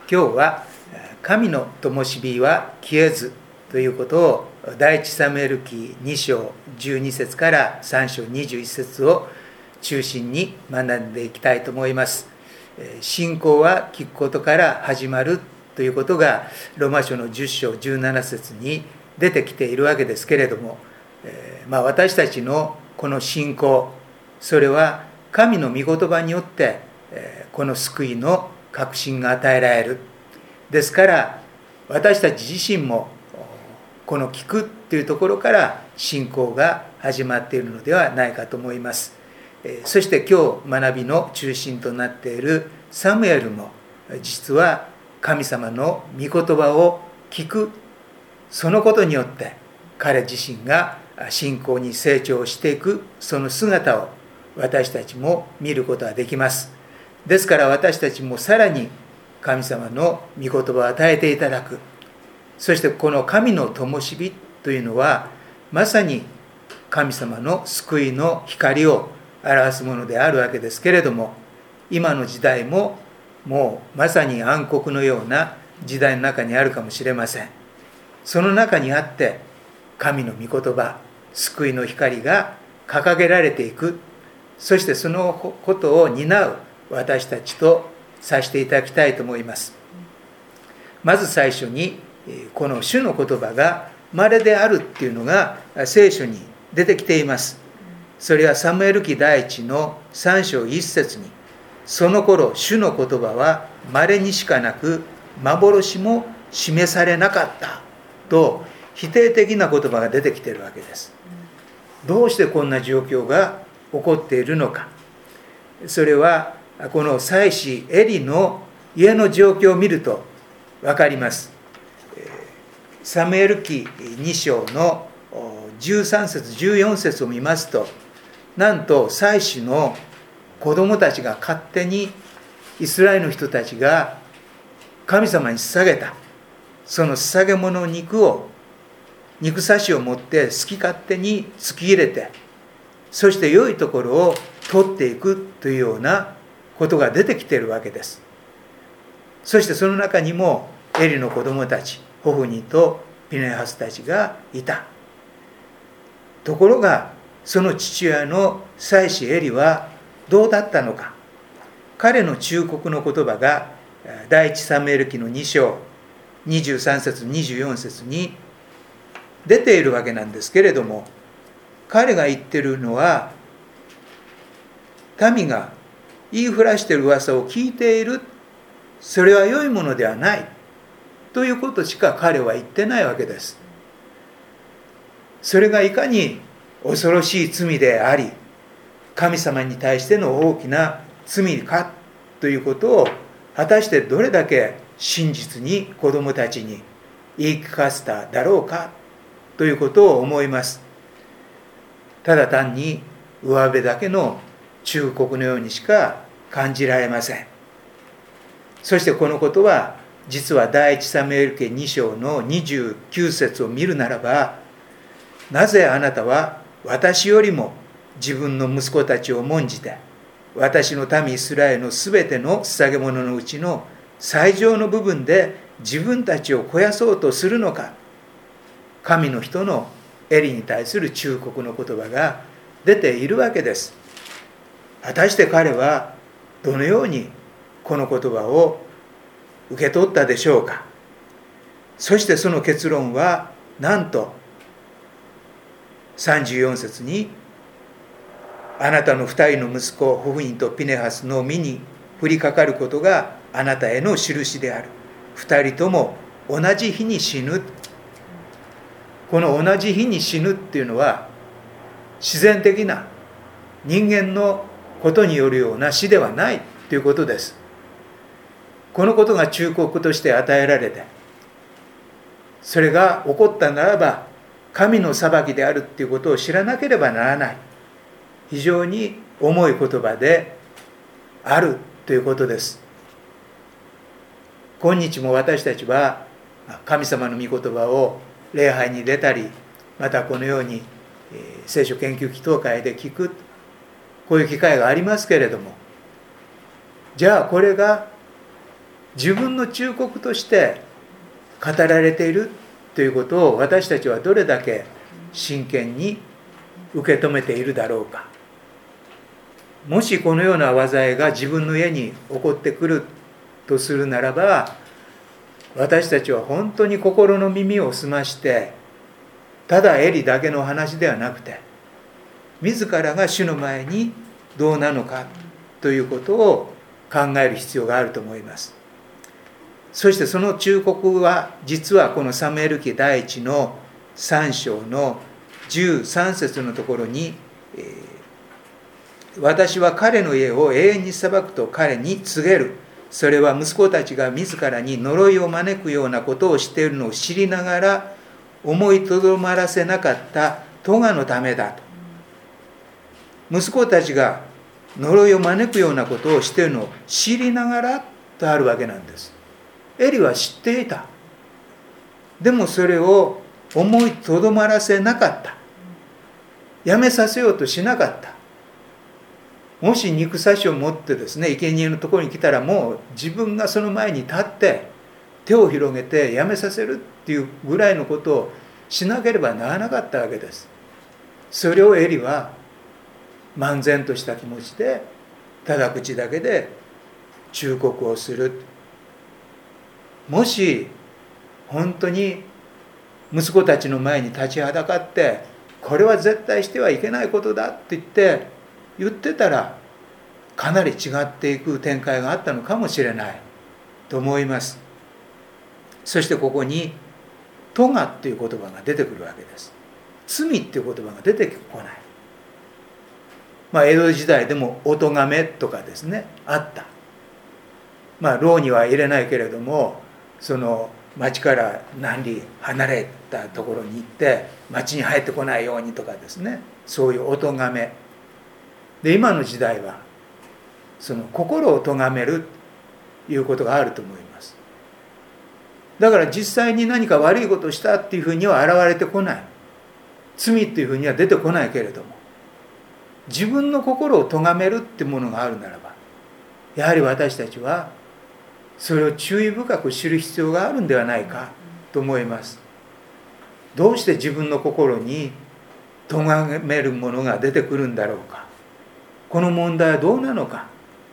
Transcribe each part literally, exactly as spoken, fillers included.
今日は神の灯火は消えずということを第一サムエル記に章じゅうに節からさん章にじゅういち節を中心に学んでいきたいと思います。信仰は聞くことから始まるということがローマ書のじゅっ章じゅうなな節に出てきているわけですけれども、えーまあ、私たちのこの信仰、それは神の御言葉によって、えー、この救いの確信が与えられる。ですから私たち自身もこの聞くというところから信仰が始まっているのではないかと思います。えー、そして今日学びの中心となっているサムエルも実は神様の御言葉を聞く、そのことによって彼自身が信仰に成長していく、その姿を私たちも見ることができます。ですから私たちもさらに神様の御言葉を与えていただく。そしてこの神の灯火というのはまさに神様の救いの光を表すものであるわけですけれども、今の時代ももうまさに暗黒のような時代の中にあるかもしれません。その中にあって神の御言葉、救いの光が掲げられていく。そしてそのことを担う私たちとさせていただきたいと思います。まず最初にこの主の言葉が稀であるっていうのが聖書に出てきています。それはサムエル記第一のさん章いち節に、その頃主の言葉は稀にしかなく幻も示されなかったと否定的な言葉が出てきているわけです。どうしてこんな状況が起こっているのか。それはこの祭司エリの家の状況を見ると分かります。サムエル記に章のじゅうさん節じゅうよん節を見ますと、なんと祭司の子供たちが勝手にイスラエルの人たちが神様に捧げたその捧げ物の肉を肉刺しを持って好き勝手に突き入れて、そして良いところを取っていくというようなことが出てきているわけです。そしてその中にもエリの子供たち、ホフニとピネハスたちがいた。ところがその父親の祭司エリはどうだったのか。彼の忠告の言葉が第一サムエル記のに章にじゅうさん節にじゅうよん節に出ているわけなんですけれども、彼が言っているのは、民が言いふらしている噂を聞いている、それは良いものではないということしか彼は言ってないわけです。それがいかに恐ろしい罪であり、神様に対しての大きな罪かということを果たしてどれだけ真実に子供たちに言い聞かせただろうかということを思います。ただ単に上辺だけの忠告のようにしか感じられません。そしてこのことは実は第一サムエル記に章のにじゅうきゅう節を見るならば、なぜあなたは私よりも自分の息子たちを重んじて、私の民イスラエルのすべての捧げ物のうちの最上の部分で自分たちを肥やそうとするのか。神の人のエリに対する忠告の言葉が出ているわけです。果たして彼はどのようにこの言葉を受け取ったでしょうか。そしてその結論はなんとさんじゅうよん節に、あなたの二人の息子ホフニとピネハスの身に降りかかることがあなたへの印である。二人とも同じ日に死ぬ。この同じ日に死ぬっていうのは自然的な人間のことによるような死ではないということです。このことが忠告として与えられて、それが起こったならば神の裁きであるということを知らなければならない、非常に重い言葉であるということです。今日も私たちは神様の御言葉を礼拝に出たり、またこのように聖書研究祈祷会で聞く、こういう機会がありますけれども、じゃあこれが自分の忠告として語られているということを私たちはどれだけ真剣に受け止めているだろうか。もしこのような災いが自分の家に起こってくるとするならば、私たちは本当に心の耳を澄まして、ただエリだけの話ではなくて、自らが主の前にどうなのかということを考える必要があると思います。そしてその忠告は実はこのサムエル記第一のさん章のじゅうさん節のところに、えー、私は彼の家を永遠に裁くと彼に告げる。それは息子たちが自らに呪いを招くようなことをしているのを知りながら思いとどまらせなかった咎のためだと。息子たちが呪いを招くようなことをしているのを知りながらとあるわけなんです。エリは知っていた。でもそれを思いとどまらせなかった。やめさせようとしなかった。もし肉刺しを持ってですね、生贄のところに来たら、もう自分がその前に立って手を広げてやめさせるっていうぐらいのことをしなければならなかったわけです。それをエリは漫然とした気持ちで、ただ口だけで忠告をする。もし本当に息子たちの前に立ちはだかって、これは絶対してはいけないことだって言って言ってたら、かなり違っていく展開があったのかもしれないと思います。そしてここに咎っていう言葉が出てくるわけです。罪っていう言葉が出てこない。まあ江戸時代でもお咎めとかですね、あった。まあ牢には入れないけれども、その町から何里離れたところに行って町に入ってこないようにとかですね、そういうお咎めで、今の時代はその心を咎めるということがあると思います。だから実際に何か悪いことをしたっていうふうには現れてこない、罪っていうふうには出てこないけれども、自分の心を咎めるってものがあるならば、やはり私たちはそれを注意深く知る必要があるんではないかと思います。どうして自分の心に咎めるものが出てくるんだろうか。この問題はどうなのか。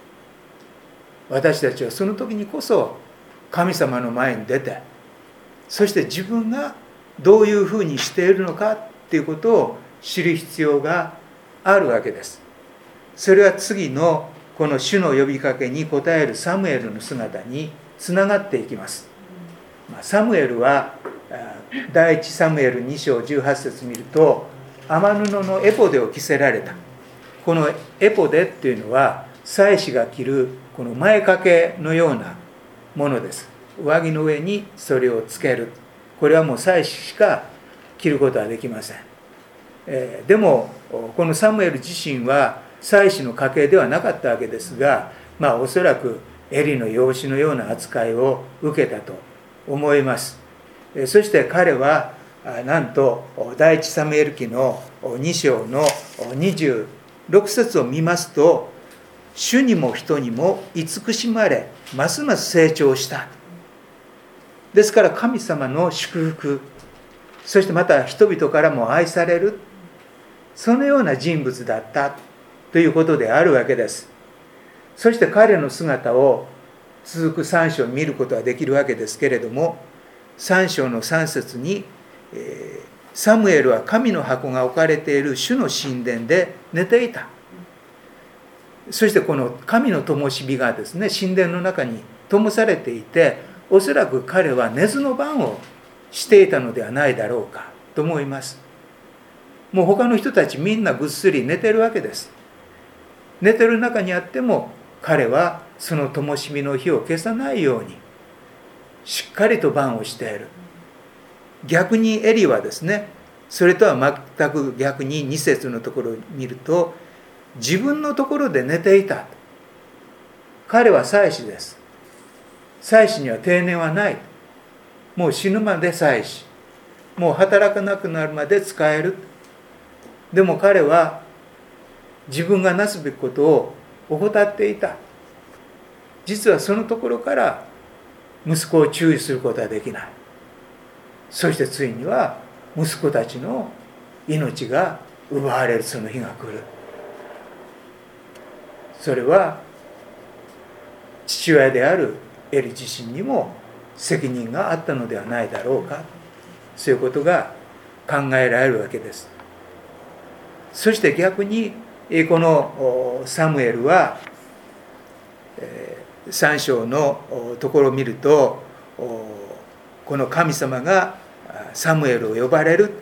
私たちはその時にこそ神様の前に出て、そして自分がどういうふうにしているのかっていうことを知る必要があるわけです。それは次のこの主の呼びかけに応えるサムエルの姿につながっていきます。サムエルは第一サムエルに章じゅうはち節見ると、天布のエポデを着せられた。このエポデっていうのは祭司が着るこの前掛けのようなものです。上着の上にそれをつける。これはもう祭司しか着ることはできません。えー、でもこのサムエル自身は祭司の家系ではなかったわけですが、まあおそらくエリの養子のような扱いを受けたと思います。えー、そして彼はなんと第一サムエル記のに章のにじゅうろく節を見ますと、主にも人にも慈しまれ、ますます成長した。ですから神様の祝福、そしてまた人々からも愛される、そのような人物だったということであるわけです。そして彼の姿を続くさん章を見ることができるわけですけれども、さん章のさん節に、えーサムエルは神の箱が置かれている主の神殿で寝ていた。そしてこの神の灯火がですね、神殿の中に灯されていて、おそらく彼は寝ずの番をしていたのではないだろうかと思います。もう他の人たちみんなぐっすり寝てるわけです。寝てる中にあっても、彼はその灯火の火を消さないようにしっかりと番をしている。逆にエリはですね、それとは全く逆にに節のところを見ると、自分のところで寝ていた。彼は祭司です。祭司には定年はない。もう死ぬまで祭司。もう働かなくなるまで使える。でも彼は自分がなすべきことを怠っていた。実はそのところから息子を注意することはできない。そしてついには息子たちの命が奪われるその日が来る。それは父親であるエリ自身にも責任があったのではないだろうか、そういうことが考えられるわけです。そして逆にこのサムエルはさん章のところを見ると、この神様がサムエルを呼ばれる、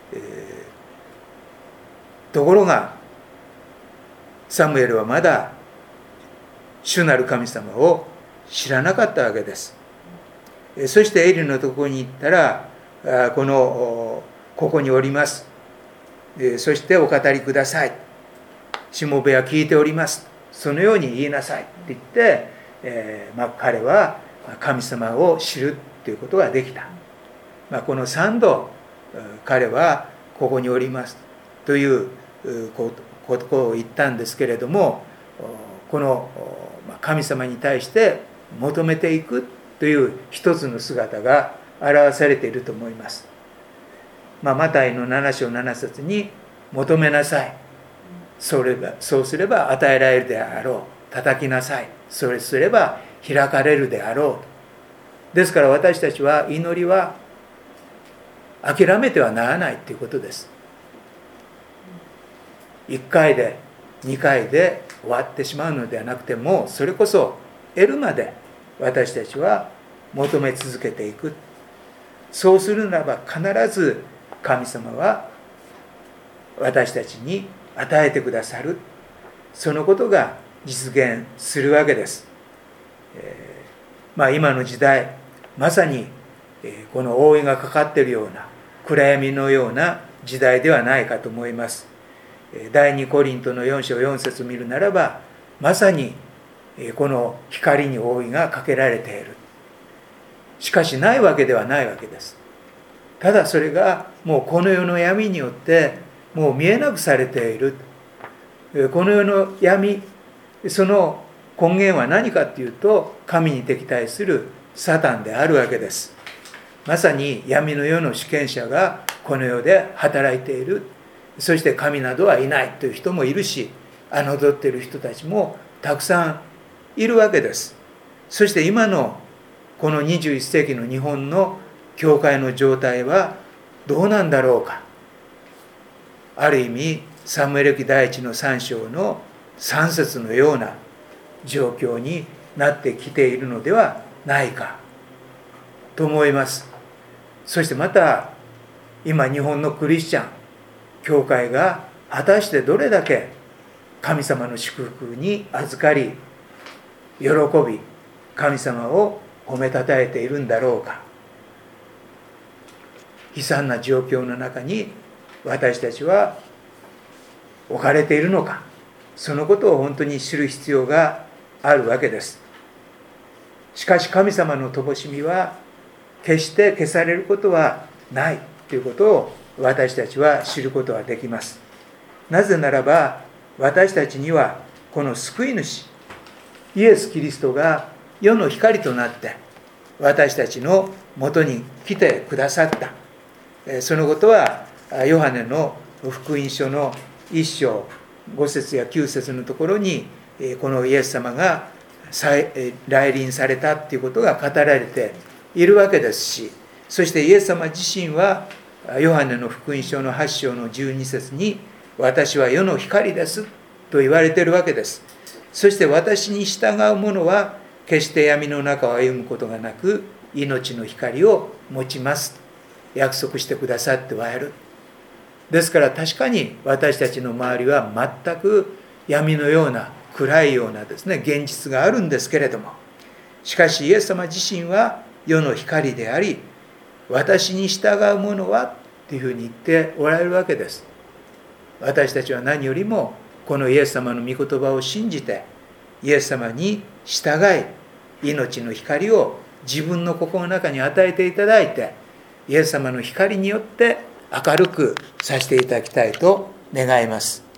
ところがサムエルはまだ主なる神様を知らなかったわけです。そしてエリのところに行ったら、このここにおります、そしてお語りください、しもべは聞いております、そのように言いなさいって言って、えーまあ、彼は神様を知るということができた。まあ、このさんど彼はここにおりますということを言ったんですけれども、この神様に対して求めていくという一つの姿が表されていると思います。まあ、マタイのなな章なな節に求めなさい、それがそうすれば与えられるであろう、叩きなさい、それすれば開かれるであろう。ですから私たちは祈りは諦めてはならないということです。いっかいでにかいで終わってしまうのではなくて、もうそれこそ得るまで私たちは求め続けていく。そうするならば必ず神様は私たちに与えてくださる、そのことが実現するわけです。えー、まあ今の時代まさにこの覆いがかかっているような暗闇のような時代ではないかと思います。第二コリントのよん章よん節を見るならば、まさにこの光に覆いがかけられている。しかしないわけではないわけです。ただそれがもうこの世の闇によってもう見えなくされている。この世の闇、その根源は何かというと、神に敵対するサタンであるわけです。まさに闇の世の主権者がこの世で働いている。そして神などはいないという人もいるし、侮っている人たちもたくさんいるわけです。そして今のこのにじゅういっ世紀の日本の教会の状態はどうなんだろうか。ある意味サムエル記第一のさん章のさん節のような状況になってきているのではないかと思います。そしてまた今日本のクリスチャン教会が果たしてどれだけ神様の祝福に預かり喜び神様を褒めたたえているんだろうか。悲惨な状況の中に私たちは置かれているのか、そのことを本当に知る必要があるわけです。しかし神様の乏しみは決して消されることはないということを私たちは知ることができます。なぜならば私たちにはこの救い主イエス・キリストが世の光となって私たちのもとに来てくださった。そのことはヨハネの福音書のいっ章ご節やきゅう節のところにこのイエス様が来臨されたということが語られているわけですし、そしてイエス様自身はヨハネの福音書のはち章のじゅうに節に私は世の光ですと言われているわけです。そして私に従う者は決して闇の中を歩むことがなく命の光を持ちます約束してくださってはいる。ですから確かに私たちの周りは全く闇のような暗いようなですね現実があるんですけれども、しかしイエス様自身は世の光であり私に従う者はというふうに言っておられるわけです。私たちは何よりもこのイエス様の御言葉を信じてイエス様に従い命の光を自分の心の中に与えていただいてイエス様の光によって明るくさせていただきたいと願います。